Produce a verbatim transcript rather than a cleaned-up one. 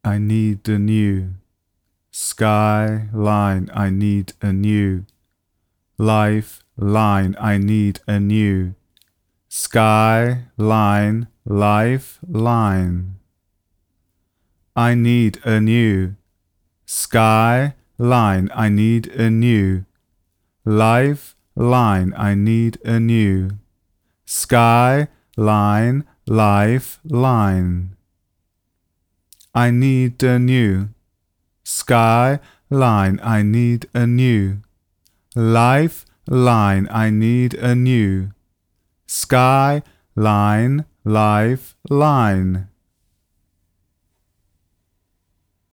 I need a new skyline. I need a new lifeline. I need a new skyline, lifeline. I need a new skyline. I need a new lifeline. I need a new skyline, lifeline. I need a new skyline. I need a new lifeline. I need a new skyline, lifeline.